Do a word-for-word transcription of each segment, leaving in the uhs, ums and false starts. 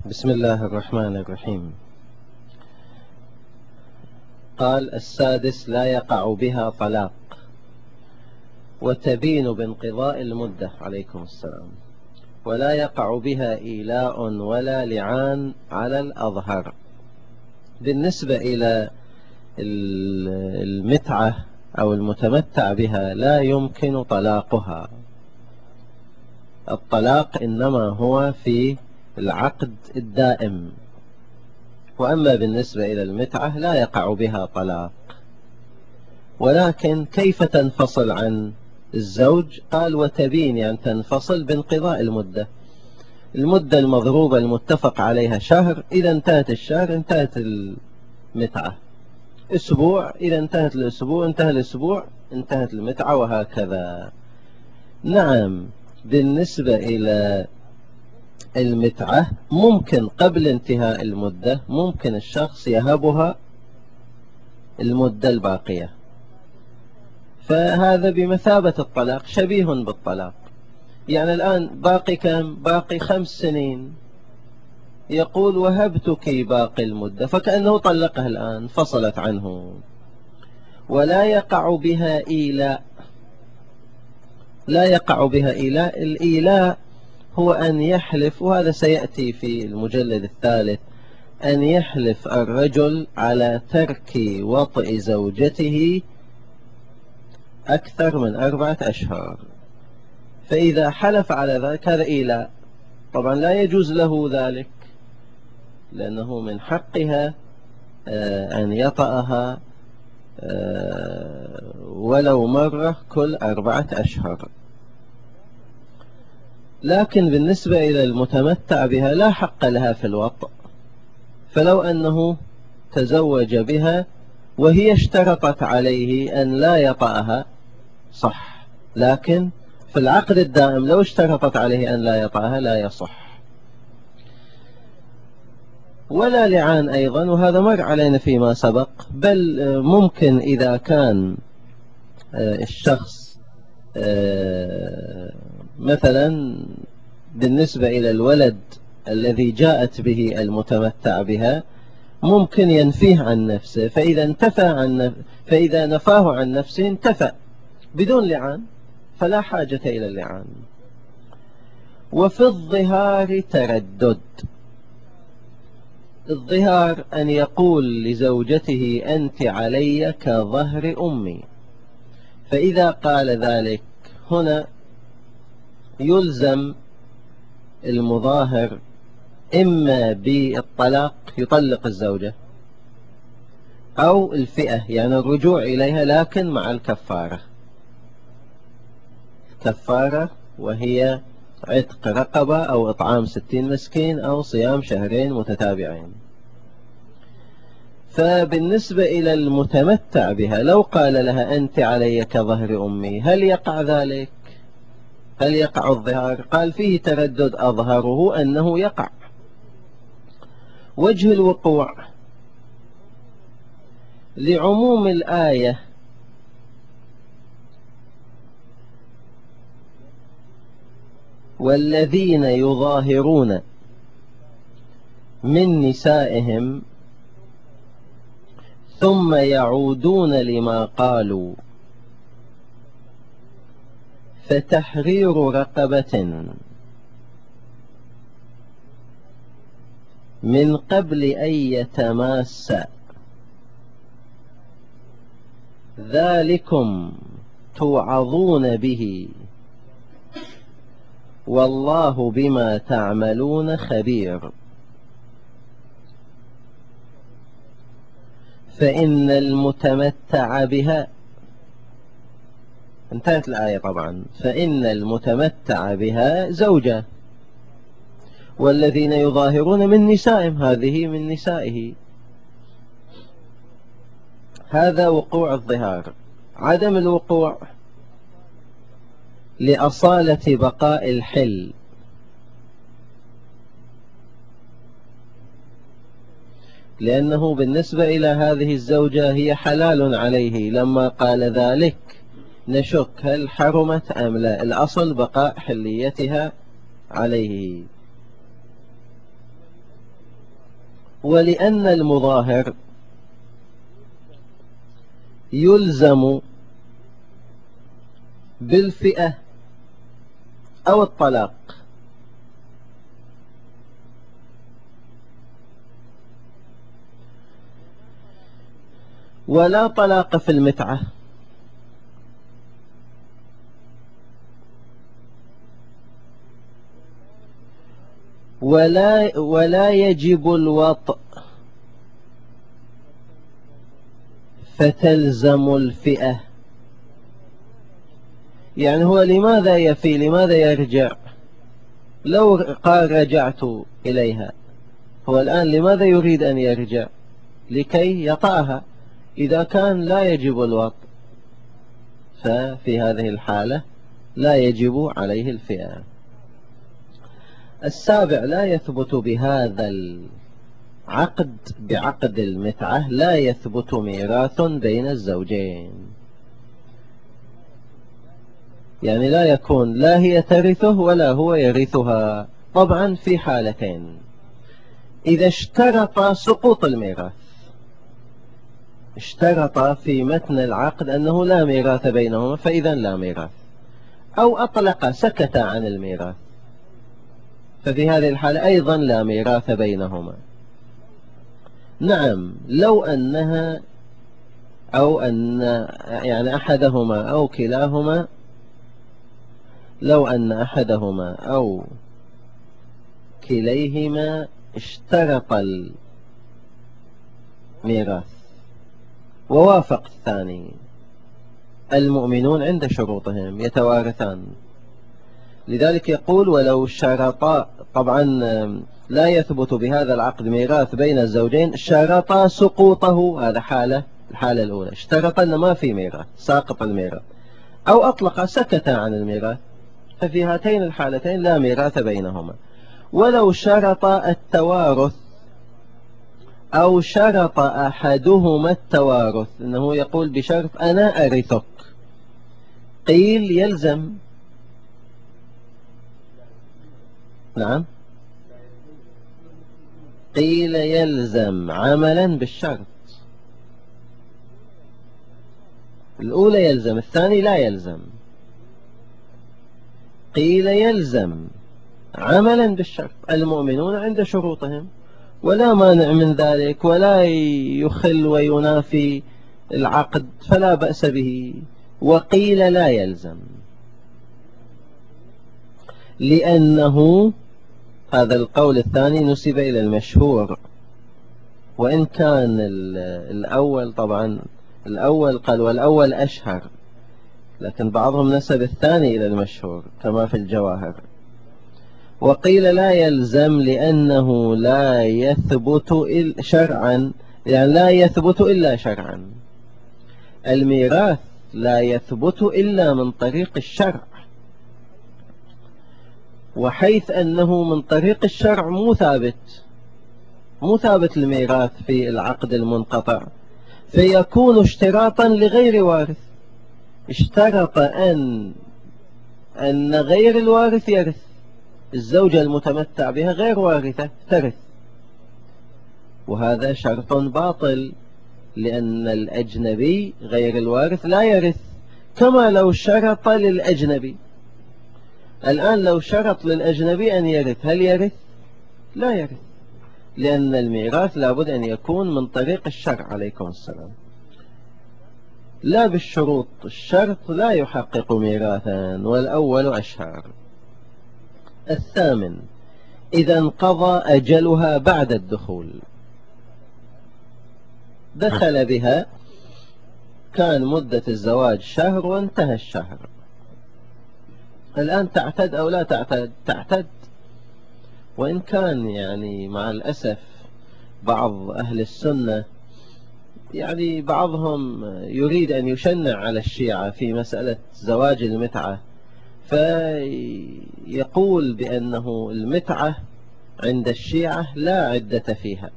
بسم الله الرحمن الرحيم. قال السادس: لا يقع بها طلاق وتبين بانقضاء المدة. عليكم السلام. ولا يقع بها إيلاء ولا لعان على الأظهر. بالنسبة إلى المتعة أو المتمتع بها لا يمكن طلاقها. الطلاق إنما هو في العقد الدائم، وأما بالنسبة إلى المتعة لا يقع بها طلاق. ولكن كيف تنفصل عن الزوج؟ قال وتبين، يعني تنفصل بانقضاء المدة. المدة المضروبة المتفق عليها شهر، إذا انتهت الشهر انتهت المتعة. أسبوع، إذا انتهت الأسبوع انتهى الأسبوع انتهت المتعة، وهكذا. نعم، بالنسبة إلى المتعة ممكن قبل انتهاء المدة ممكن الشخص يهبها المدة الباقية، فهذا بمثابة الطلاق، شبيه بالطلاق. يعني الآن باقي كم؟ باقي خمس سنين، يقول وهبتك باقي المدة، فكأنه طلقها الآن، فصلت عنه. ولا يقع بها إيلاء. لا يقع بها إيلاء. الإيلاء هو أن يحلف، وهذا سيأتي في المجلد الثالث، أن يحلف الرجل على ترك وطئ زوجته أكثر من أربعة أشهر، فإذا حلف على ذلك هذا إيلاء. طبعا لا يجوز له ذلك، لأنه من حقها أن يطأها ولو مرة كل أربعة أشهر. لكن بالنسبة إلى المتمتع بها لا حق لها في الوطء، فلو أنه تزوج بها وهي اشترطت عليه أن لا يطأها صح، لكن في العقد الدائم لو اشترطت عليه أن لا يطأها لا يصح. ولا لعان أيضا، وهذا مر علينا فيما سبق. بل ممكن إذا كان الشخص مثلا بالنسبة إلى الولد الذي جاءت به المتمتع بها ممكن ينفيه عن نفسه، فإذا انتفى عن فإذا نفاه عن نفسه انتفى بدون لعان، فلا حاجة إلى اللعان. وفي الظهار تردد. الظهار أن يقول لزوجته أنت علي كظهر أمي، فإذا قال ذلك هنا يلزم المظاهر إما بالطلاق، يطلق الزوجة، أو الفئة، يعني الرجوع إليها لكن مع الكفارة. كفارة وهي عتق رقبة أو إطعام ستين مسكين أو صيام شهرين متتابعين. فبالنسبة إلى المتمتع بها لو قال لها أنت علي كظهر أمي، هل يقع ذلك؟ هل يقع الظهار؟ قال فيه تردد، أظهره أنه يقع. وجه الوقوع لعموم الآية، والذين يظاهرون من نسائهم ثم يعودون لما قالوا فتحرير رقبة من قبل أن يتماس، ذلكم توعظون به والله بما تعملون خبير. فإن المتمتع بها، انتهت الآية طبعا، فإن المتمتع بها زوجة، والذين يظاهرون من نسائهم هذه من نسائه. هذا وقوع الظهار. عدم الوقوع لأصالة بقاء الحل، لأنه بالنسبة إلى هذه الزوجة هي حلال عليه. لما قال ذلك نشك هل حرمت أم لا، الأصل بقاء حليتها عليه. ولأن المظاهر يلزم بالفئة أو الطلاق، ولا طلاق في المتعة، ولا ولا يجب الوطء فتلزم الفئة. يعني هو لماذا يفي لماذا يرجع؟ لو قال رجعت إليها، هو الآن لماذا يريد أن يرجع؟ لكي يطأها. إذا كان لا يجب الوطء ففي هذه الحالة لا يجب عليه الفئة. السابع، لا يثبت بهذا العقد بعقد المتعة لا يثبت ميراث بين الزوجين. يعني لا يكون لا هي ترثه ولا هو يرثها، طبعا في حالتين: إذا اشترط سقوط الميراث، اشترط في متن العقد أنه لا ميراث بينهما فإذا لا ميراث، أو أطلق سكت عن الميراث، ففي هذه الحالة أيضا لا ميراث بينهما. نعم، لو أنها أو أن يعني أحدهما أو كلاهما، لو أن أحدهما أو كليهما اشترط الميراث ووافق الثاني، المؤمنون عند شروطهم يتوارثان. لذلك يقول: ولو شرطا، طبعا لا يثبت بهذا العقد ميراث بين الزوجين، شرطا سقوطه، هذا حالة الحالة الأولى، اشترط أن ما في ميراث، ساقط الميراث، أو أطلق سكت عن الميراث، ففي هاتين الحالتين لا ميراث بينهما. ولو شرط التوارث أو شرط أحدهما التوارث، إنه يقول بشرط أنا أرثك، قيل يلزم. نعم، قيل يلزم عملا بالشرط. الأولى يلزم، الثاني لا يلزم. قيل يلزم عملا بالشرط، المؤمنون عند شروطهم، ولا مانع من ذلك، ولا يخل وينافي العقد، فلا بأس به. وقيل لا يلزم، لأنه هذا القول الثاني نسب إلى المشهور، وإن كان الأول طبعا الأول قال والأول أشهر، لكن بعضهم نسب الثاني إلى المشهور كما في الجواهر. وقيل لا يلزم لأنه لا يثبت شرعا، يعني لا يثبت إلا شرعا. الميراث لا يثبت إلا من طريق الشرع، وحيث أنه من طريق الشرع مو ثابت مو ثابت الميراث في العقد المنقطع، فيكون اشتراطا لغير وارث. اشترط أن أن غير الوارث يرث، الزوجة المتمتع بها غير وارثة ترث، وهذا شرط باطل، لأن الأجنبي غير الوارث لا يرث، كما لو شرط للأجنبي. الآن لو شرط للأجنبي أن يرث، هل يرث؟ لا يرث، لأن الميراث لابد أن يكون من طريق الشرع. عليكم السلام. لا بالشروط، الشرط لا يحقق ميراثا، والأول أشهر. الثامن، إذا انقضى أجلها بعد الدخول، دخل بها، كان مدة الزواج شهر وانتهى الشهر، الآن تعتد أو لا تعتد؟ تعتد. وإن كان يعني مع الأسف بعض أهل السنة، يعني بعضهم يريد أن يشنع على الشيعة في مسألة زواج المتعة، فيقول بأنه المتعة عند الشيعة لا عدة فيها،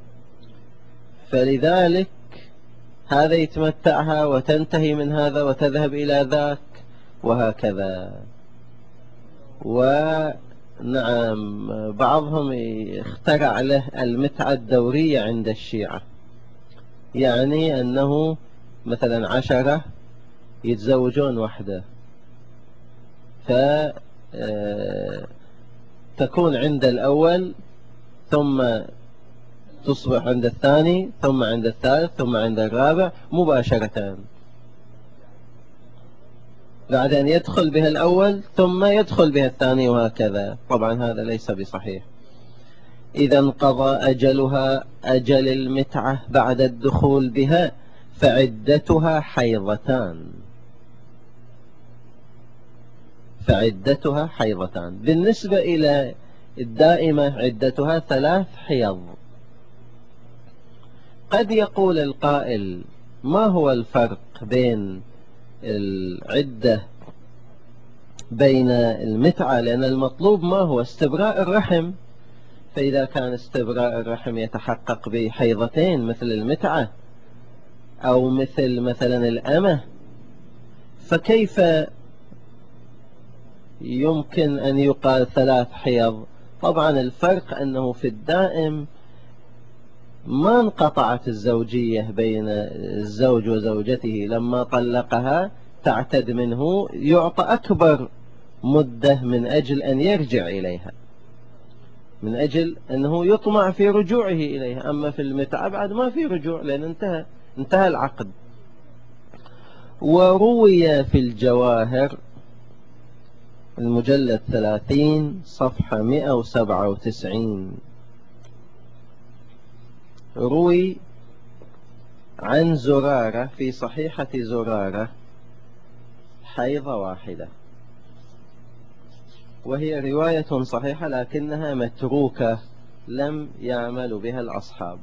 فلذلك هذا يتمتعها وتنتهي من هذا وتذهب إلى ذاك وهكذا. نعم، بعضهم اخترع له المتعة الدورية عند الشيعة، يعني أنه مثلا عشرة يتزوجون وحده، فتكون عند الأول ثم تصبح عند الثاني ثم عند الثالث ثم عند الرابع مباشرة، بعدين يدخل بها الأول ثم يدخل بها الثاني وهكذا. طبعا هذا ليس بصحيح. إذا انقضى أجلها أجل المتعة بعد الدخول بها فعدتها حيضتان، فعدتها حيضتان. بالنسبة إلى الدائمة عدتها ثلاث حيض. قد يقول القائل ما هو الفرق بين العدة بين المتعة، لأن المطلوب ما هو استبراء الرحم، فإذا كان استبراء الرحم يتحقق بحيضتين مثل المتعة أو مثل مثلا الأمة، فكيف يمكن أن يقال ثلاث حيض؟ طبعا الفرق أنه في الدائم ما انقطعت الزوجية بين الزوج وزوجته، لما طلقها تعتد منه يعطى أكبر مدة من أجل أن يرجع إليها، من أجل أنه يطمع في رجوعه إليها. أما في المتعة بعد ما في رجوع لأن انتهى انتهى العقد. وروي في الجواهر المجلد ثلاثين صفحة مئة وسبعة وتسعين، روي عن زرارة في صحيحة زرارة حيضة واحدة، وهي رواية صحيحة لكنها متروكة لم يعمل بها الأصحاب.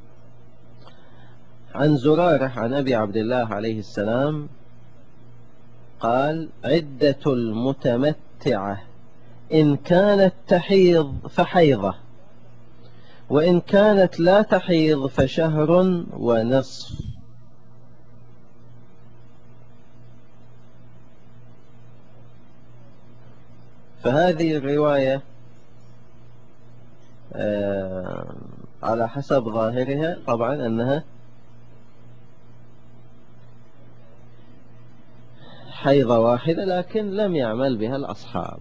عن زرارة عن أبي عبد الله عليه السلام قال: عدة المتمتعة إن كانت تحيض فحيضة، وإن كانت لا تحيض فشهر ونصف. فهذه الرواية آه على حسب ظاهرها طبعا أنها حيضة واحدة، لكن لم يعمل بها الأصحاب.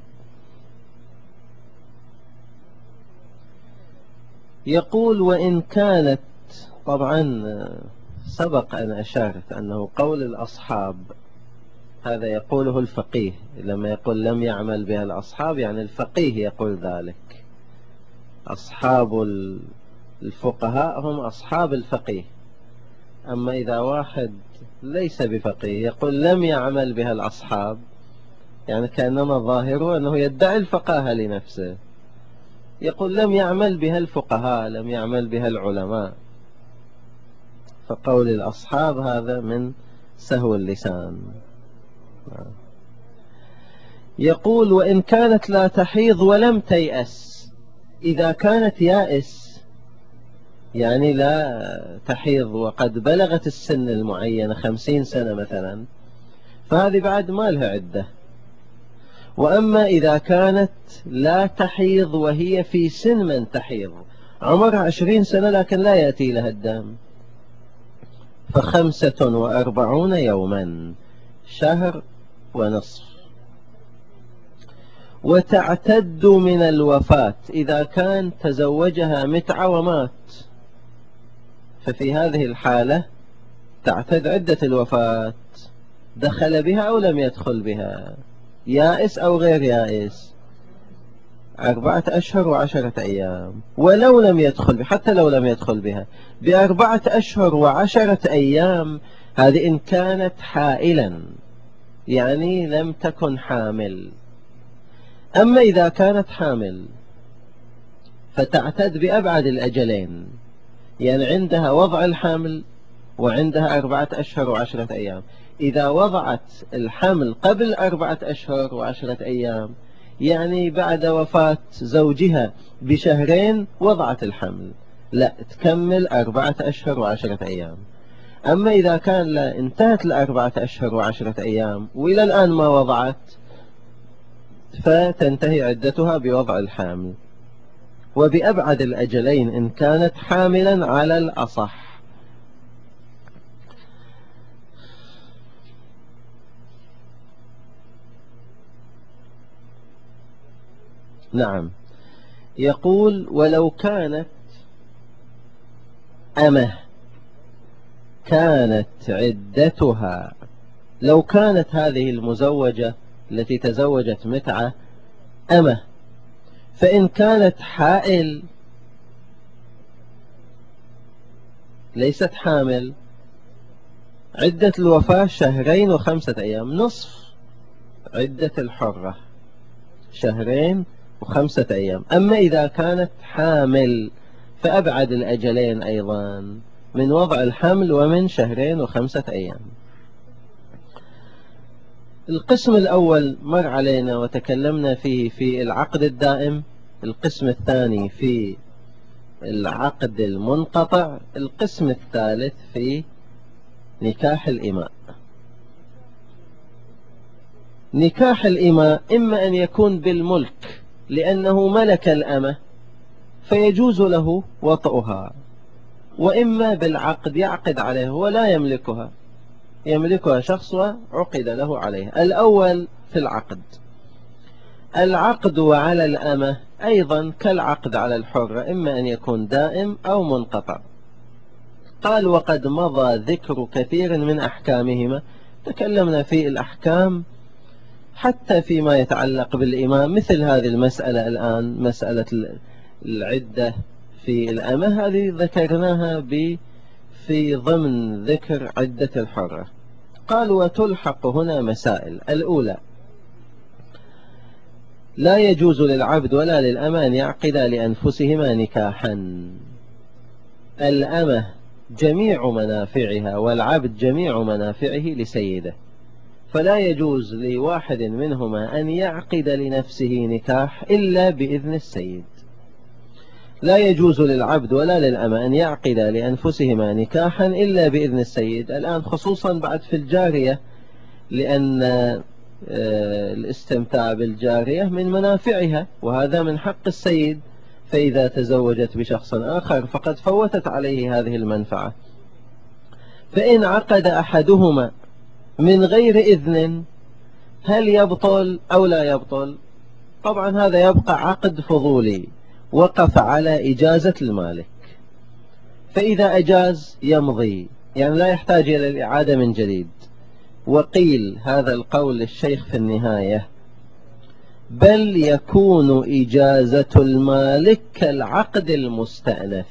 يقول: وإن كانت، طبعا سبق أن أشارت أنه قول الأصحاب هذا يقوله الفقيه، لما يقول لم يعمل بها الأصحاب يعني الفقيه يقول ذلك. أصحاب الفقهاء هم أصحاب الفقيه، أما إذا واحد ليس بفقيه يقول لم يعمل بها الأصحاب، يعني كأنما ظاهره أنه يدعي الفقاهة لنفسه، يقول لم يعمل بها الفقهاء لم يعمل بها العلماء. فقول الأصحاب هذا من سهو اللسان. يقول: وإن كانت لا تحيض ولم تيأس، إذا كانت يائس يعني لا تحيض وقد بلغت السن المعينة خمسين سنة مثلا، فهذه بعد ما لها عدة. وأما إذا كانت لا تحيض وهي في سن من تحيض، عمرها عشرين سنة لكن لا يأتي لها الدم، فخمسة وأربعون يوما، شهر ونصف. وتعتد من الوفاة إذا كان تزوجها متعة ومات، ففي هذه الحالة تعتد عدة الوفاة، دخل بها أو لم يدخل بها، يائس أو غير يائس، أربعة أشهر وعشرة أيام. ولو لم يدخل بها، حتى لو لم يدخل بها بأربعة أشهر وعشرة أيام، هذه إن كانت حائلا يعني لم تكن حامل. أما إذا كانت حامل فتعتد بأبعد الأجلين، يعني عندها وضع الحمل وعندها أربعة أشهر وعشرة أيام. إذا وضعت الحمل قبل أربعة أشهر وعشرة أيام، يعني بعد وفاة زوجها بشهرين وضعت الحمل، لا تكمل أربعة أشهر وعشرة أيام. أما إذا كان لا انتهت الأربعة أشهر وعشرة أيام وإلى الآن ما وضعت، فتنتهي عدتها بوضع الحامل، وبأبعد الأجلين إن كانت حاملا على الأصح. نعم، يقول ولو كانت أمه كانت عدتها، لو كانت هذه المزوجة التي تزوجت متعة أمه، فإن كانت حائل ليست حامل، عدة الوفاة شهرين وخمسة أيام، نصف عدة الحرة، شهرين وخمسة أيام. أما إذا كانت حامل فأبعد الأجلين أيضا من وضع الحمل ومن شهرين وخمسة أيام. القسم الأول مر علينا وتكلمنا فيه في العقد الدائم، القسم الثاني في العقد المنقطع، القسم الثالث في نكاح الإماء. نكاح الإماء إما أن يكون بالملك لأنه ملك الأمة فيجوز له وطئها، وإما بالعقد يعقد عليه ولا يملكها، يملكها شخص وعقد له عليها. الأول في العقد، العقد على الأمة أيضا كالعقد على الحرة، إما أن يكون دائم أو منقطع. قال وقد مضى ذكر كثير من أحكامهما، تكلمنا في الأحكام حتى فيما يتعلق بالإمام، مثل هذه المسألة الآن، مسألة العدة في الأمة، هذه ذكرناها في ضمن ذكر عدة الحرة. قال وتلحق هنا مسائل. الأولى، لا يجوز للعبد ولا للأمة أن يعقدا لأنفسهما نكاحا. الأمة جميع منافعها والعبد جميع منافعه لسيده، فلا يجوز لواحد منهما أن يعقد لنفسه نكاح إلا بإذن السيد. لا يجوز للعبد ولا للأمة أن يعقد لأنفسهما نكاحا إلا بإذن السيد. الآن خصوصا بعد في الجارية، لأن الاستمتاع بالجارية من منافعها، وهذا من حق السيد، فإذا تزوجت بشخص آخر فقد فوتت عليه هذه المنفعة. فإن عقد أحدهما من غير إذن هل يبطل أو لا يبطل؟ طبعا هذا يبقى عقد فضولي وقف على إجازة المالك، فإذا أجاز يمضي، يعني لا يحتاج إلى الإعادة من جديد. وقيل هذا القول للشيخ في النهاية، بل يكون إجازة المالك كالعقد المستأنف،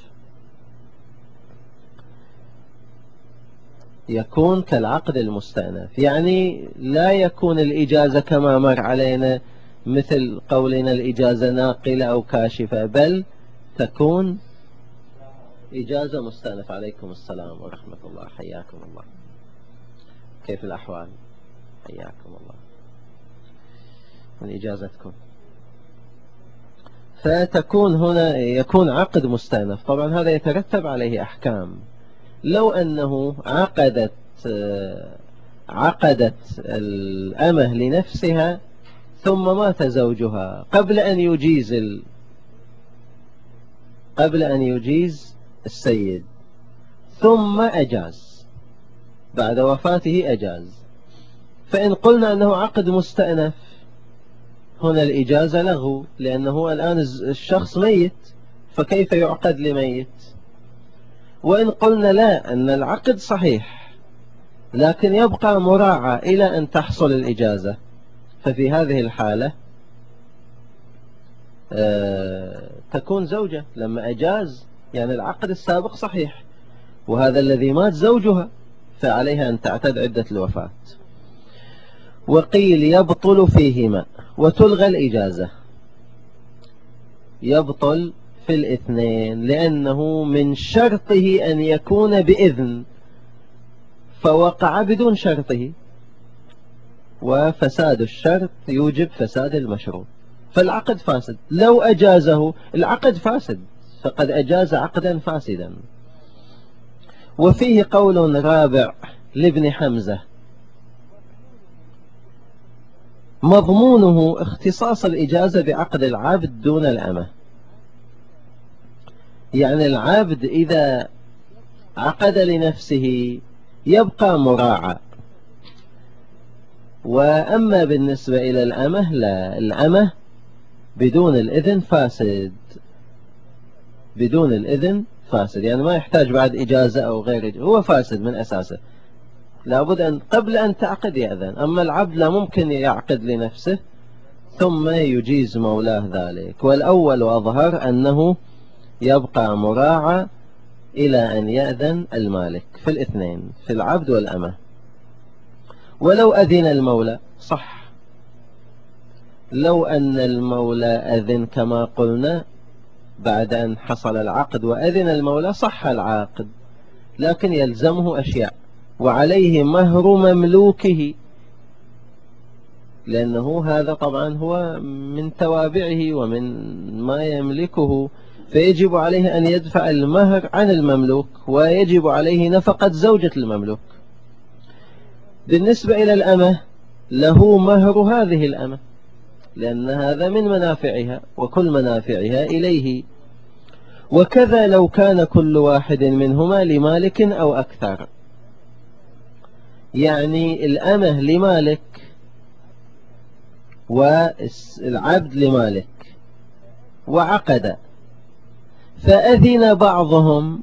يكون كالعقد المستأنف، يعني لا يكون الإجازة كما مر علينا مثل قولنا الإجازة ناقلة أو كاشفة، بل تكون إجازة مستأنف. عليكم السلام ورحمة الله، حياكم الله، كيف الأحوال؟ حياكم الله، من إجازتكم. فتكون هنا يكون عقد مستأنف، طبعا هذا يترتب عليه أحكام. لو أنه عقدت عقدت الأمة لنفسها ثم مات زوجها قبل أن يجيز ال... قبل أن يجيز السيد، ثم أجاز بعد وفاته أجاز، فإن قلنا أنه عقد مستأنف هنا الإجازة له، لأنه الآن الشخص ميت، فكيف يعقد لميت؟ وإن قلنا لا، أن العقد صحيح لكن يبقى مراعى إلى أن تحصل الإجازة، ففي هذه الحالة آه تكون زوجة لما أجاز، يعني العقد السابق صحيح، وهذا الذي مات زوجها، فعليها أن تعتد عدة الوفاة. وقيل يبطل فيهما وتلغى الإجازة، يبطل في الاثنين لأنه من شرطه أن يكون بإذن، فوقع بدون شرطه، وفساد الشرط يوجب فساد المشروط، فالعقد فاسد. لو أجازه العقد فاسد، فقد أجاز عقدا فاسدا. وفيه قول رابع لابن حمزة، مضمونه اختصاص الإجازة بعقد العبد دون الأمة. يعني العبد إذا عقد لنفسه يبقى مراعى، وأما بالنسبة إلى الأمة لا، الأمة بدون الإذن فاسد، بدون الإذن فاسد، يعني ما يحتاج بعد إجازة أو غير إجازة، هو فاسد من أساسه، لابد أن قبل أن تعقد يأذن. أما العبد لا ممكن يعقد لنفسه ثم يجيز مولاه ذلك. والأول أظهر أنه يبقى مراعى إلى أن يأذن المالك في الاثنين، في العبد والأمة. ولو أذن المولى صح، لو أن المولى أذن كما قلنا بعد أن حصل العقد وأذن المولى صح العاقد، لكن يلزمه أشياء، وعليه مهر مملوكه، لأنه هذا طبعا هو من توابعه ومن ما يملكه، فيجب عليه أن يدفع المهر عن المملوك، ويجب عليه نفقة زوجة المملوك. بالنسبة إلى الأمة له مهر هذه الأمة، لأن هذا من منافعها، وكل منافعها إليه. وكذا لو كان كل واحد منهما لمالك أو أكثر، يعني الأمة لمالك والعبد لمالك وعقد، فأذن بعضهم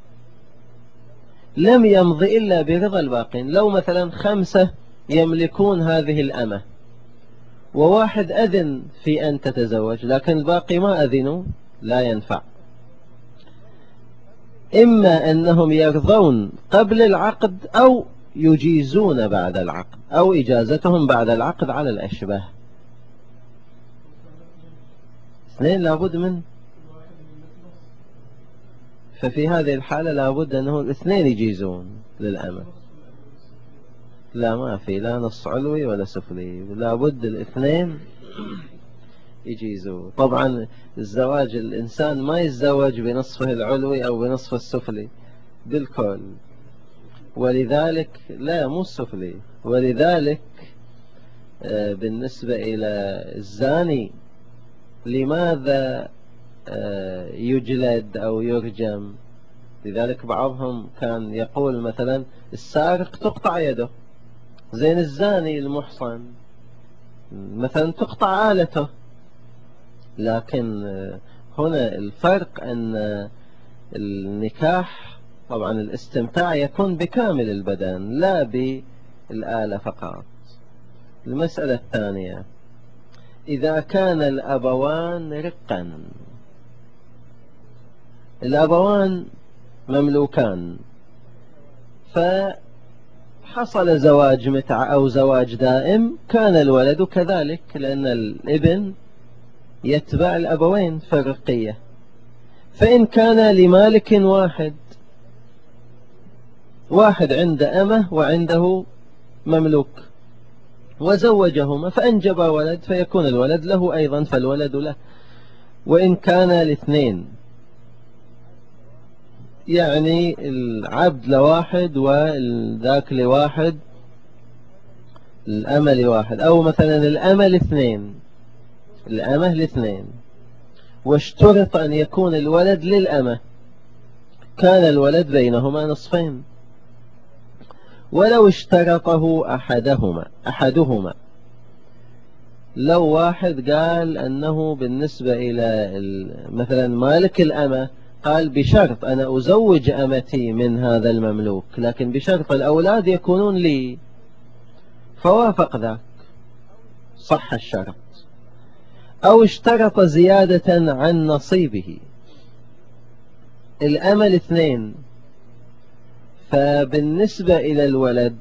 لم يمض إلا برضا الباقين. لو مثلا خمسة يملكون هذه الأمة وواحد أذن في أن تتزوج لكن الباقي ما أذنوا، لا ينفع. إما أنهم يرضون قبل العقد أو يجيزون بعد العقد، أو إجازتهم بعد العقد على الأشبه. اثنين لابد من، ففي هذه الحالة لابد أنه الاثنين يجيزون للأمة. لا ما في لا نص علوي ولا سفلي، لابد الاثنين يجيزوا. طبعا الزواج الإنسان ما يتزوج بنصفه العلوي أو بنصفه السفلي بالكل، ولذلك لا مو السفلي. ولذلك بالنسبة إلى الزاني لماذا يجلد أو يرجم؟ لذلك بعضهم كان يقول مثلا السارق تقطع يده، زين الزاني المحصن مثلا تقطع آلته. لكن هنا الفرق أن النكاح طبعا الاستمتاع يكون بكامل البدن لا بالآلة فقط. المسألة الثانية، إذا كان الأبوان رقا، الأبوان مملوكان، فحصل زواج متعة أو زواج دائم، كان الولد كذلك، لأن الابن يتبع الأبوين في الرقية. فإن كان لمالك واحد، واحد عنده أمه وعنده مملوك وزوجهما فأنجب ولد، فيكون الولد له أيضا، فالولد له. وإن كان الاثنين، يعني العبد لواحد والذاك لواحد، الأمة لواحد، أو مثلا الأمة لاثنين، الأمة لاثنين، واشترط أن يكون الولد للأمة، كان الولد بينهما نصفين. ولو اشترطه أحدهما أحدهما لو واحد قال أنه بالنسبة إلى مثلا مالك الأمة قال بشرط أنا أزوج أمتي من هذا المملوك، لكن بشرط الأولاد يكونون لي، فوافق ذاك صح الشرط. أو اشترط زيادة عن نصيبه، الأمل اثنين، فبالنسبة إلى الولد،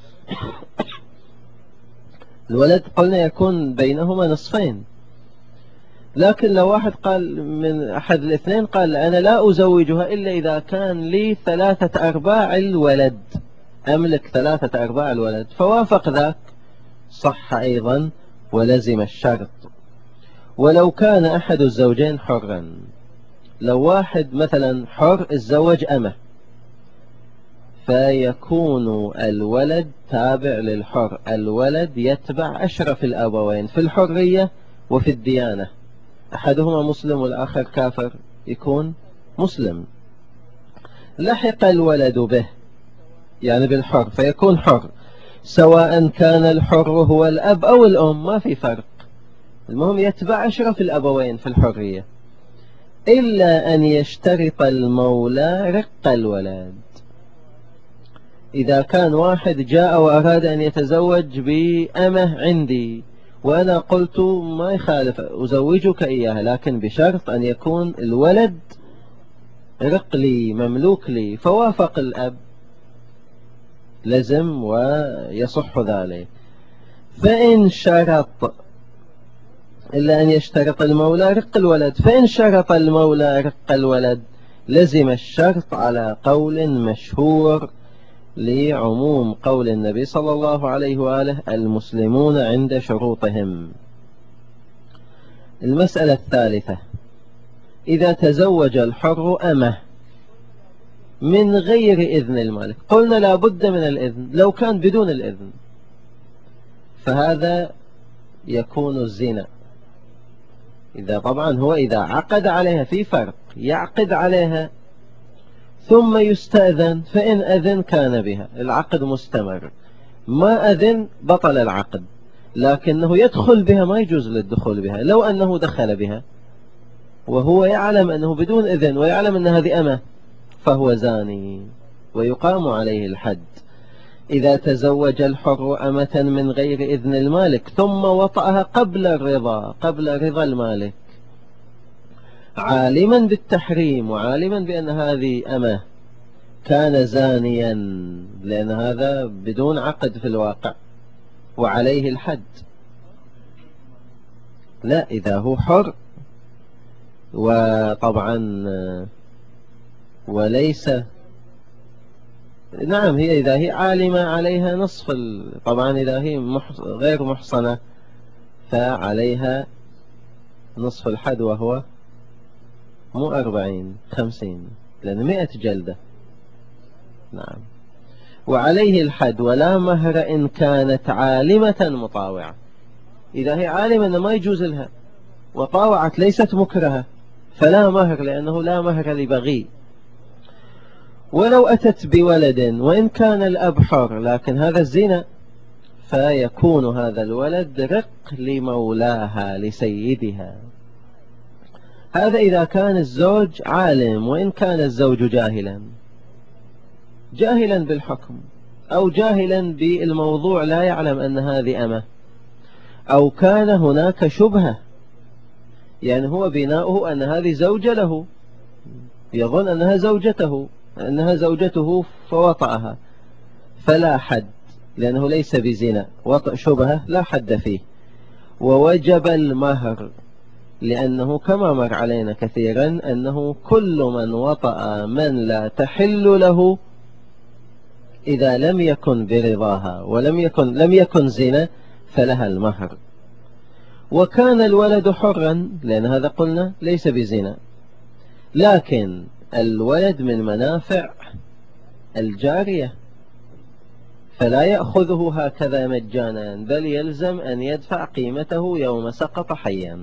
الولد قلنا يكون بينهما نصفين، لكن لو واحد قال من أحد الاثنين قال أنا لا أزوجها إلا إذا كان لي ثلاثة أرباع الولد، أملك ثلاثة أرباع الولد، فوافق ذاك صح أيضا ولزم الشرط. ولو كان أحد الزوجين حرا، لو واحد مثلا حر الزوج أمه، فيكون الولد تابع للحر. الولد يتبع أشرف الأبوين في الحرية وفي الديانة، أحدهما مسلم والآخر كافر يكون مسلم. لحق الولد به يعني بالحر فيكون حر، سواء كان الحر هو الأب أو الأم ما في فرق، المهم يتبع أشرف الأبوين في الحرية، إلا أن يشترط المولى رق الولد. إذا كان واحد جاء وأراد أن يتزوج بأمه عندي وأنا قلت ما يخالف أزوجك إياها، لكن بشرط أن يكون الولد رق لي مملوك لي، فوافق الأب لزم ويصح ذلك. فإن شرط، إلا أن يشترط المولى رق الولد، فإن شرط المولى رق الولد لزم الشرط على قول مشهور لعموم قول النبي صلى الله عليه وآله المسلمون عند شروطهم. المسألة الثالثة: إذا تزوج الحر أمه من غير إذن المالك، قلنا لا بد من الإذن، لو كان بدون الإذن فهذا يكون الزنا. إذا طبعا هو إذا عقد عليها، في فرق، يعقد عليها ثم يستأذن، فإن أذن كان بها العقد مستمر، ما أذن بطل العقد، لكنه يدخل بها ما يجوز للدخول بها. لو أنه دخل بها وهو يعلم أنه بدون إذن ويعلم أن هذه أمه فهو زاني ويقام عليه الحد. إذا تزوج الحر أمة من غير إذن المالك ثم وطأها قبل الرضا، قبل رضا المالك، عالما بالتحريم وعالما بأن هذه أمه، كان زانيا، لأن هذا بدون عقد في الواقع وعليه الحد. لا، إذا هو حر وطبعا وليس، نعم، هي إذا هي عالمة عليها نصف ال... طبعا إذا هي محص... غير محصنة فعليها نصف الحد، وهو مو أربعين خمسين، لأن مئة جلدة. نعم. وعليه الحد ولا مهر إن كانت عالمة مطاوعة. إذا هي عالمة أنه ما يجوز لها وطاوعت ليست مكرهة فلا مهر، لأنه لا مهر لبغي. ولو أتت بولد وإن كان الأب حر لكن هذا الزنا، فيكون هذا الولد رق لمولاها لسيدها. هذا إذا كان الزوج عالم، وإن كان الزوج جاهلا، جاهلا بالحكم أو جاهلا بالموضوع لا يعلم أن هذه أمه، أو كان هناك شبهة، يعني هو بناؤه أن هذه زوجة له، يظن أنها زوجته أنها زوجته فوطأها، فلا حد، لأنه ليس بزنا، وطأ شبهة لا حد فيه. ووجب المهر، لأنه كما مر علينا كثيرا أنه كل من وطأ من لا تحل له إذا لم يكن برضاها ولم يكن لم يكن زنا فلها المهر. وكان الولد حرا، لأن هذا قلنا ليس بزنا، لكن الولد من منافع الجارية فلا يأخذه هكذا مجانا، بل يلزم أن يدفع قيمته يوم سقط حيا.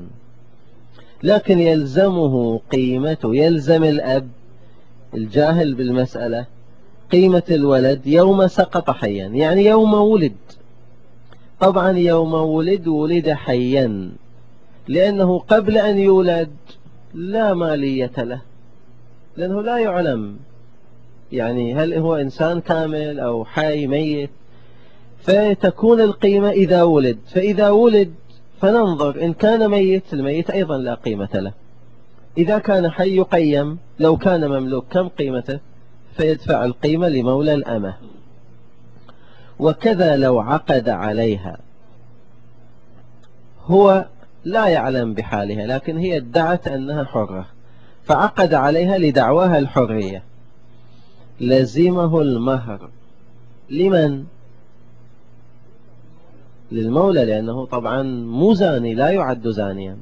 لكن يلزمه قيمته، يلزم الأب الجاهل بالمسألة قيمة الولد يوم سقط حيا، يعني يوم ولد. طبعا يوم ولد ولد حيا، لأنه قبل أن يولد لا مالية له، لأنه لا يعلم يعني هل هو إنسان كامل أو حي ميت، فتكون القيمة إذا ولد. فإذا ولد فننظر إن كان ميت، الميت أيضا لا قيمة له. إذا كان حي يقيم، لو كان مملوك كم قيمته، فيدفع القيمة لمولى الأمة. وكذا لو عقد عليها، هو لا يعلم بحالها لكن هي ادعت أنها حرة، فعقد عليها لدعواها الحرية، لزمه المهر. لمن؟ للمولى، لأنه طبعا مو زاني، لا يعد زانيا.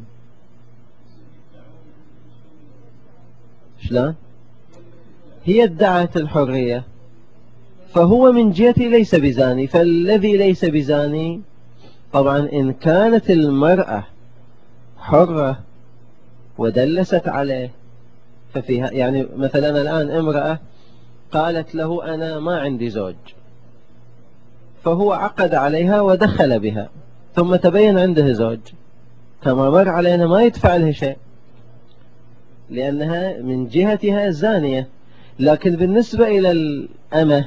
شلون؟ هي ادعت الحرية فهو من جهتي ليس بزاني. فالذي ليس بزاني طبعا إن كانت المرأة حرة ودلست عليه ففيها، يعني مثلا الآن امرأة قالت له أنا ما عندي زوج، فهو عقد عليها ودخل بها ثم تبين عنده زوج، كما مر علينا ما يدفع لها شيء لأنها من جهتها زانية. لكن بالنسبة إلى الأمة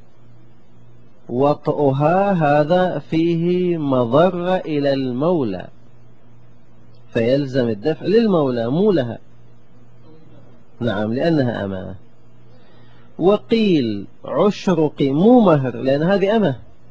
وطئها هذا فيه مضرة إلى المولى، فيلزم الدفع للمولى مو لها. نعم لأنها أمة. وقيل عشر قيم مو مهر لأن هذه أمة،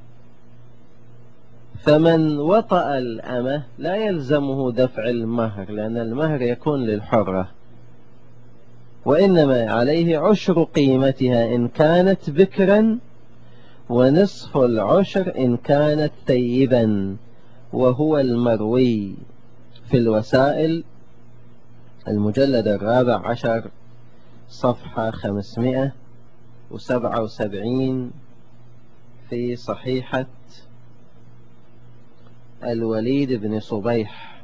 فمن وطأ الأمة لا يلزمه دفع المهر لأن المهر يكون للحرة، وإنما عليه عشر قيمتها إن كانت بكرا ونصف العشر إن كانت ثيبا، وهو المروي في الوسائل المجلد الرابع عشر صفحة خمسمائة وسبعة وسبعين في صحيحة الوليد بن صبيح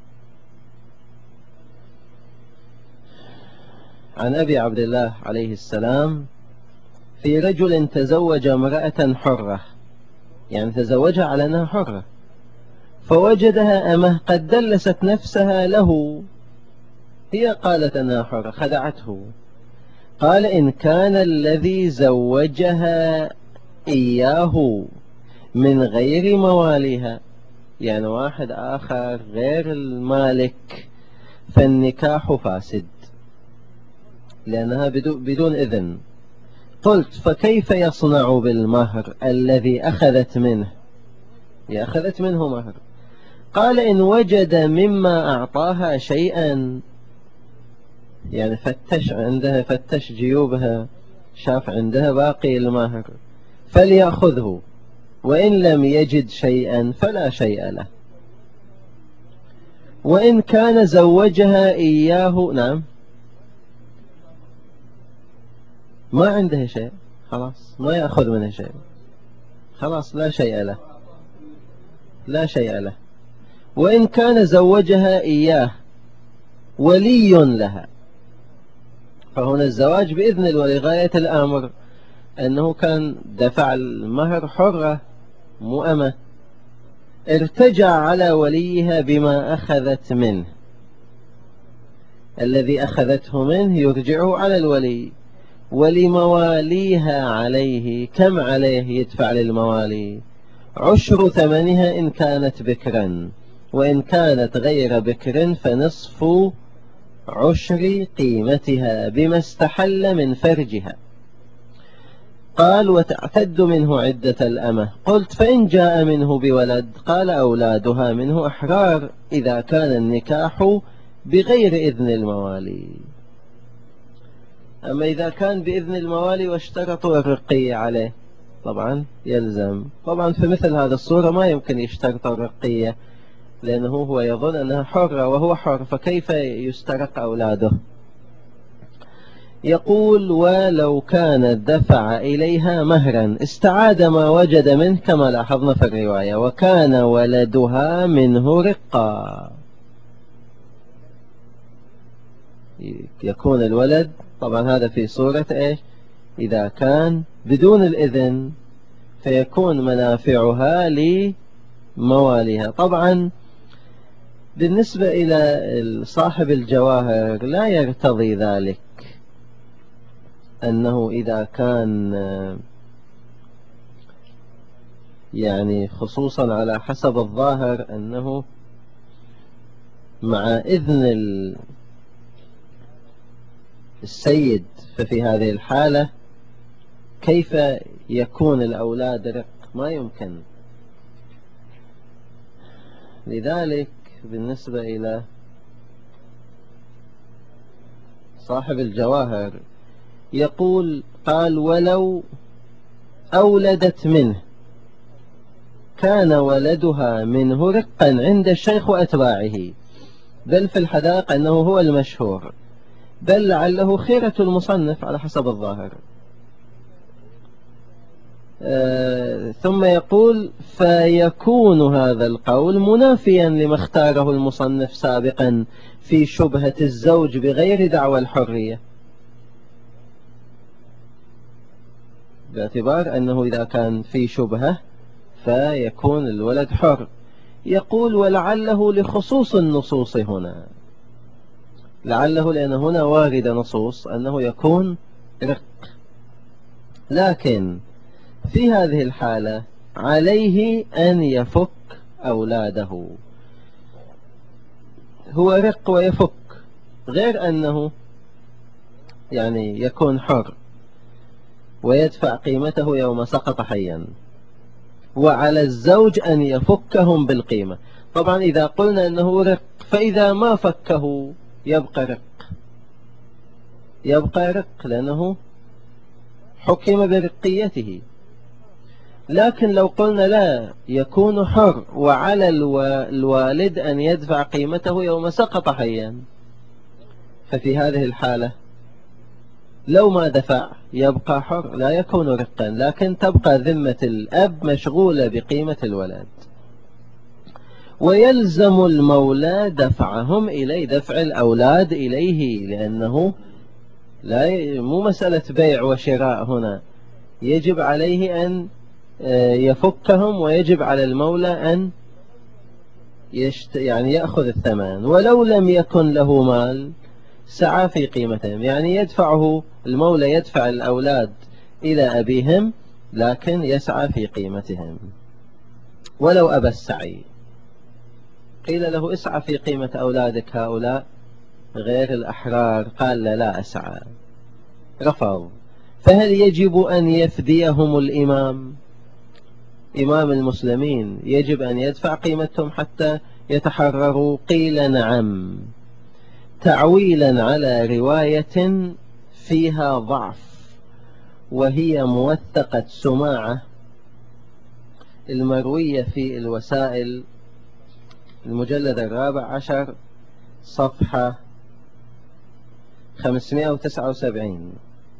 عن أبي عبد الله عليه السلام في رجل تزوج امرأة حرة، يعني تزوجها على أنها حرة، فوجدها أمه قد دلست نفسها له، هي قالت أنها حرة خدعته. قال إن كان الذي زوجها إياه من غير مواليها، يعني واحد آخر غير المالك، فالنكاح فاسد لأنها بدون إذن. قلت فكيف يصنع بالمهر الذي أخذت منه؟ هي أخذت منه مهر. قال إن وجد مما أعطاها شيئا، يعني فتش عندها، فتش جيوبها، شاف عندها باقي المهر فليأخذه، وإن لم يجد شيئا فلا شيء له. وإن كان زوجها إياه، نعم ما عنده شيء خلاص ما يأخذ منه شيء، خلاص لا شيء له، لا شيء له. وإن كان زوجها إياه ولي لها، فهنا الزواج بإذن الولي، غاية الأمر أنه كان دفع المهر حرة مو أمة، ارتجع على وليها بما أخذت منه، الذي أخذته منه يرجعه على الولي. ولمواليها عليه، كم عليه يدفع للموالي؟ عشر ثمنها إن كانت بكرا، وإن كانت غير بكر فنصف عشر قيمتها بما استحل من فرجها. قال وتعتد منه عدة الأمة. قلت فإن جاء منه بولد؟ قال أولادها منه أحرار إذا كان النكاح بغير إذن الموالي. أما إذا كان بإذن الموالي واشترطوا الرقية عليه طبعا يلزم. طبعا في مثل هذا الصورة ما يمكن يشترط الرقية لأنه هو يظن أنها حرة وهو حر، فكيف يسترق أولاده؟ يقول ولو كان دفع إليها مهرا استعاد ما وجد منه كما لاحظنا في الرواية، وكان ولدها منه رقا، يكون الولد طبعا هذا في صورة إيش؟ إذا كان بدون الإذن فيكون منافعها لمواليها. طبعا بالنسبة إلى صاحب الجواهر لا يرتضي ذلك، أنه إذا كان يعني خصوصا على حسب الظاهر أنه مع إذن السيد، ففي هذه الحالة كيف يكون الأولاد رق؟ ما يمكن. لذلك بالنسبة إلى صاحب الجواهر يقول قال ولو أولدت منه كان ولدها منه رقا عند الشيخ وأتباعه، بل في الحدائق أنه هو المشهور، بل لعله خيرة المصنف على حسب الظاهر. آه ثم يقول فيكون هذا القول منافيا لما اختاره المصنف سابقا في شبهة الزوج بغير دعوى الحرية، باعتبار أنه إذا كان في شبهة فيكون الولد حر. يقول ولعله لخصوص النصوص هنا، لعله لأن هنا وارد نصوص أنه يكون رق، لكن في هذه الحالة عليه أن يفك أولاده. هو رق ويفك، غير أنه يعني يكون حر ويدفع قيمته يوم سقط حيا، وعلى الزوج أن يفكهم بالقيمة. طبعا إذا قلنا أنه رق فإذا ما فكه يبقى رق، يبقى رق لأنه حكم برقيته. لكن لو قلنا لا، يكون حر وعلى الوالد أن يدفع قيمته يوم سقط حيا، ففي هذه الحالة لو ما دفع يبقى حر لا يكون رقا، لكن تبقى ذمة الأب مشغولة بقيمة الولد، ويلزم المولى دفعهم إليه، دفع الأولاد إليه، لأنه لا ي... مو مسألة بيع وشراء هنا، يجب عليه أن يفكهم، ويجب على المولى أن يشت... يعني يأخذ الثمن، ولو لم يكن له مال سعى في قيمتهم، يعني يدفعه المولى، يدفع الأولاد إلى أبيهم لكن يسعى في قيمتهم ولو أبى السعي. قيل له اسعى في قيمة أولادك هؤلاء غير الأحرار، قال لا, لا أسعى، رفض. فهل يجب أن يفديهم الإمام، إمام المسلمين يجب أن يدفع قيمتهم حتى يتحرروا؟ قيل نعم، تعويلا على رواية فيها ضعف، وهي موثقة سماعة المروية في الوسائل المجلد الرابع عشر صفحة خمسمائة وتسعة وسبعين.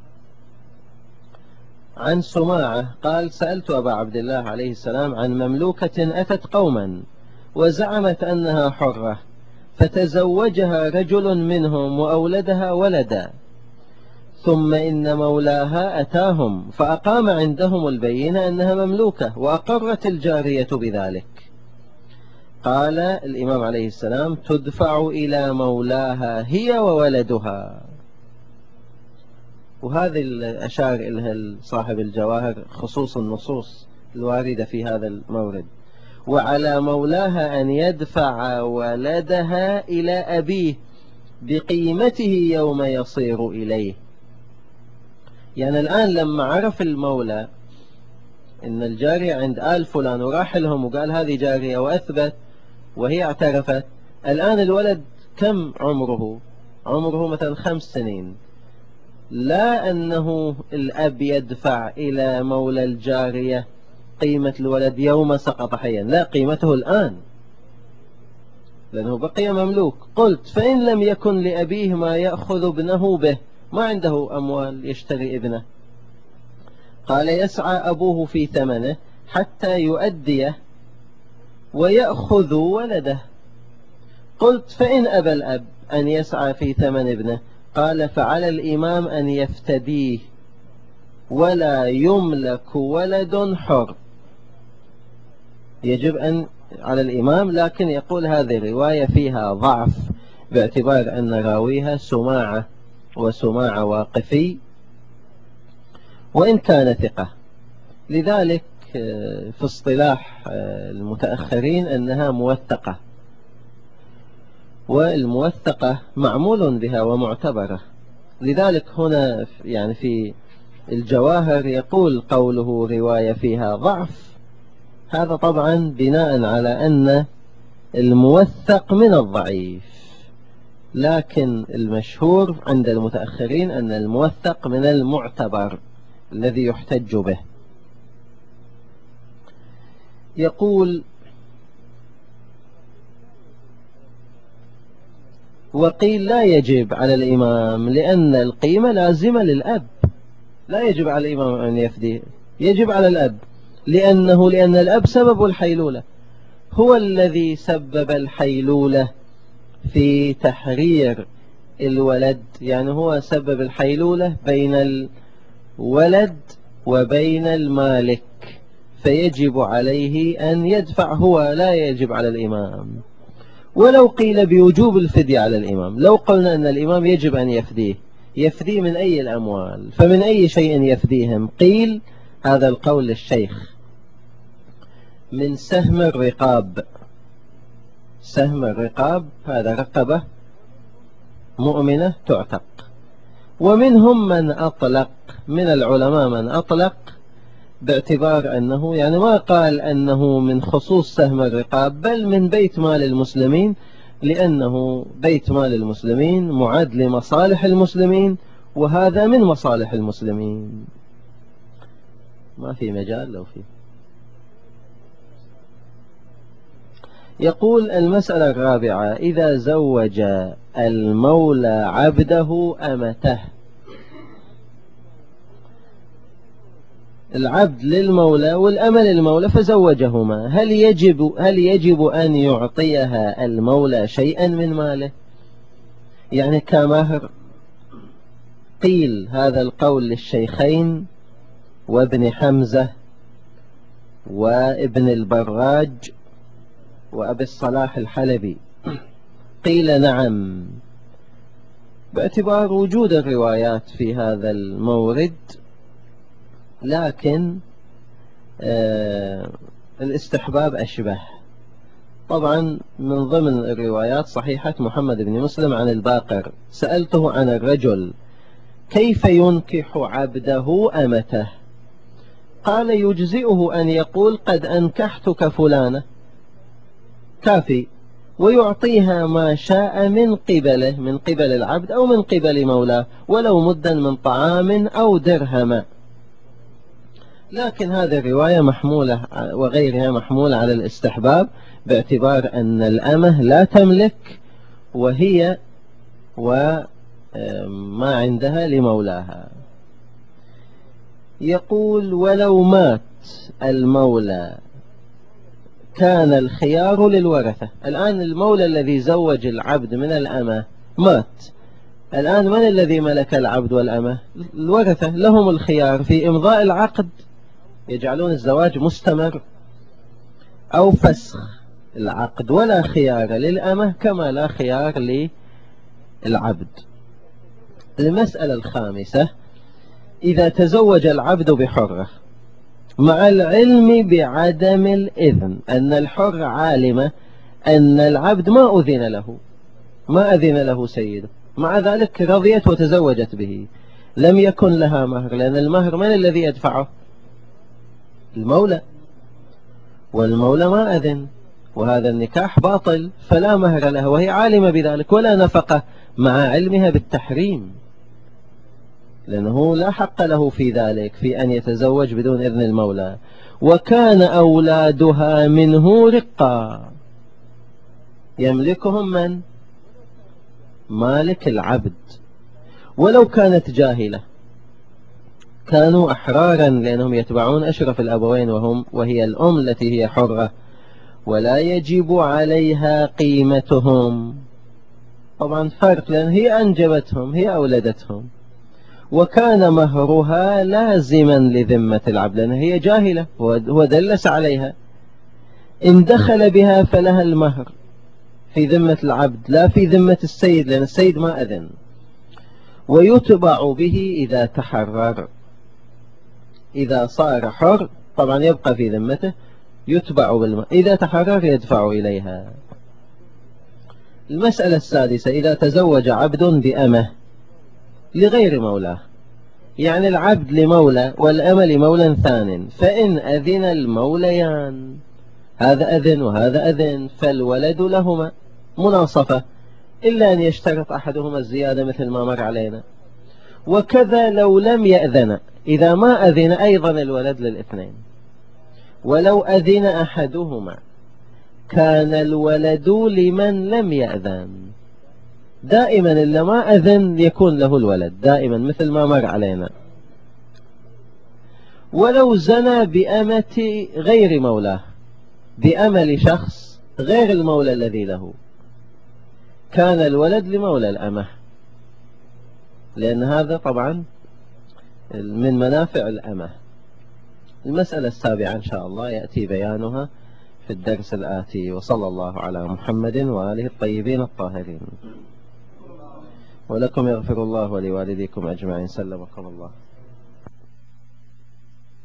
عن سماعة قال سألت أبا عبد الله عليه السلام عن مملوكة أتت قوما وزعمت أنها حرة، فتزوجها رجل منهم وأولدها ولدا، ثم إن مولاها أتاهم فأقام عندهم البينة أنها مملوكة، وأقرت الجارية بذلك. قال الإمام عليه السلام تدفع إلى مولاها هي وولدها. وهذه الأشار إلها صاحب الجواهر خصوص النصوص الواردة في هذا المورد. وعلى مولاها أن يدفع ولدها إلى أبيه بقيمته يوم يصير إليه. يعني الآن لما عرف المولى إن الجارية عند آل فلان وراح لهم وقال هذه جارية وأثبت وهي اعترفت، الآن الولد كم عمره؟ عمره مثلا خمس سنين. لا أنه الأب يدفع إلى مولى الجارية قيمة الولد يوم سقط حيا، لا، قيمته الآن لأنه بقي مملوك. قلت فإن لم يكن لأبيه ما يأخذ ابنه به، ما عنده أموال يشتري ابنه، قال يسعى أبوه في ثمنه حتى يؤديه ويأخذ ولده. قلت فإن أبى الأب أن يسعى في ثمن ابنه، قال فعلى الإمام أن يفتديه ولا يملك ولد حر. يجب أن على الإمام، لكن يقول هذه رواية فيها ضعف باعتبار أن راويها سماعة، وسماعة واقفي وإن كان ثقة. لذلك في اصطلاح المتأخرين أنها موثقة، والموثقة معمول بها ومعتبرة. لذلك هنا يعني في الجواهر يقول قوله رواية فيها ضعف، هذا طبعا بناء على أن الموثق من الضعيف، لكن المشهور عند المتأخرين أن الموثق من المعتبر الذي يحتج به. يقول وقيل لا يجب على الإمام لأن القيمة لازمة للأب، لا يجب على الإمام أن يفدي. يجب على الأب، لأنه لأن الأب سبب الحيلولة، هو الذي سبب الحيلولة في تحرير الولد، يعني هو سبب الحيلولة بين الولد وبين المالك، فيجب عليه أن يدفع هو، لا يجب على الإمام. ولو قيل بوجوب الفدية على الإمام، لو قلنا أن الإمام يجب أن يفديه، يفديه من أي الأموال؟ فمن أي شيء يفديهم؟ قيل هذا القول للشيخ، من سهم الرقاب. سهم الرقاب هذا رقبة مؤمنة تعتق. ومنهم من أطلق من العلماء من أطلق باعتبار أنه يعني ما قال أنه من خصوص سهم الرقاب، بل من بيت مال المسلمين، لأنه بيت مال المسلمين معد لمصالح المسلمين، وهذا من مصالح المسلمين. ما في مجال لو في. يقول المسألة الرابعة: إذا زوج المولى عبده أمته، العبد للمولى والأمة للمولى فزوجهما، هل يجب هل يجب أن يعطيها المولى شيئا من ماله، يعني كمهر؟ قيل هذا القول للشيخين وابن حمزة وابن البراج وأبي الصلاح الحلبي. قيل نعم، باعتبار وجود الروايات في هذا المورد، لكن آه الاستحباب أشبه. طبعا من ضمن الروايات صحيحة محمد بن مسلم عن الباقر، سألته عن الرجل كيف ينكح عبده أمته، قال يجزئه أن يقول قد أنكحتك فلانة، كافي، ويعطيها ما شاء من قبله، من قبل العبد أو من قبل مولاه، ولو مدا من طعام أو درهما. لكن هذه الرواية محمولة وغيرها محمولة على الاستحباب، باعتبار أن الأمة لا تملك، وهي وما عندها لمولاها. يقول: ولو مات المولى كان الخيار للورثة. الآن المولى الذي زوج العبد من الأمة مات، الآن من الذي ملك العبد والأمة؟ الورثة، لهم الخيار في إمضاء العقد، يجعلون الزواج مستمر، أو فسخ العقد، ولا خيار للأمة كما لا خيار للعبد. المسألة الخامسة: إذا تزوج العبد بحرة مع العلم بعدم الإذن، أن الحر عالمة أن العبد ما أذن له، ما أذن له سيده، مع ذلك رضيت وتزوجت به، لم يكن لها مهر، لأن المهر من الذي يدفعه؟ المولى، والمولى ما أذن، وهذا النكاح باطل، فلا مهر له، وهي عالمة بذلك، ولا نفقة مع علمها بالتحريم، لأنه لا حق له في ذلك، في أن يتزوج بدون إذن المولى. وكان أولادها منه رقا، يملكهم من؟ مالك العبد. ولو كانت جاهلة كانوا أحرارا، لأنهم يتبعون أشرف الأبوين، وهم وهي الأم التي هي حرة، ولا يجب عليها قيمتهم. طبعا فرق، لأن هي أنجبتهم، هي أولدتهم. وكان مهرها لازما لذمة العبد، لأن هي جاهلة، هو دلس عليها، إن دخل بها فلها المهر في ذمة العبد، لا في ذمة السيد، لأن السيد ما أذن. ويتبع به إذا تحرر، إذا صار حر طبعا يبقى في ذمته، يتبع بالمهر، إذا تحرر يدفع إليها. المسألة السادسة: إذا تزوج عبد بأمه لغير مولاه، يعني العبد لمولى والأمة لمولى ثان، فإن أذن الموليان، هذا أذن وهذا أذن، فالولد لهما مناصفة، إلا أن يشترط أحدهما الزيادة مثل ما مر علينا. وكذا لو لم يأذن، إذا ما أذن أيضا الولد للاثنين. ولو أذن أحدهما كان الولد لمن لم يأذن، دائما اللي ما أذن يكون له الولد دائما، مثل ما مر علينا. ولو زنى بأمة غير مولاه، بأمل شخص غير المولى الذي له، كان الولد لمولى الأمة، لأن هذا طبعا من منافع الأمة. المسألة السابعة إن شاء الله يأتي بيانها في الدرس الآتي. وصلى الله على محمد وآله الطيبين الطاهرين. ولكم يغفر الله ولوالديكم أجمعين. سلمكم الله.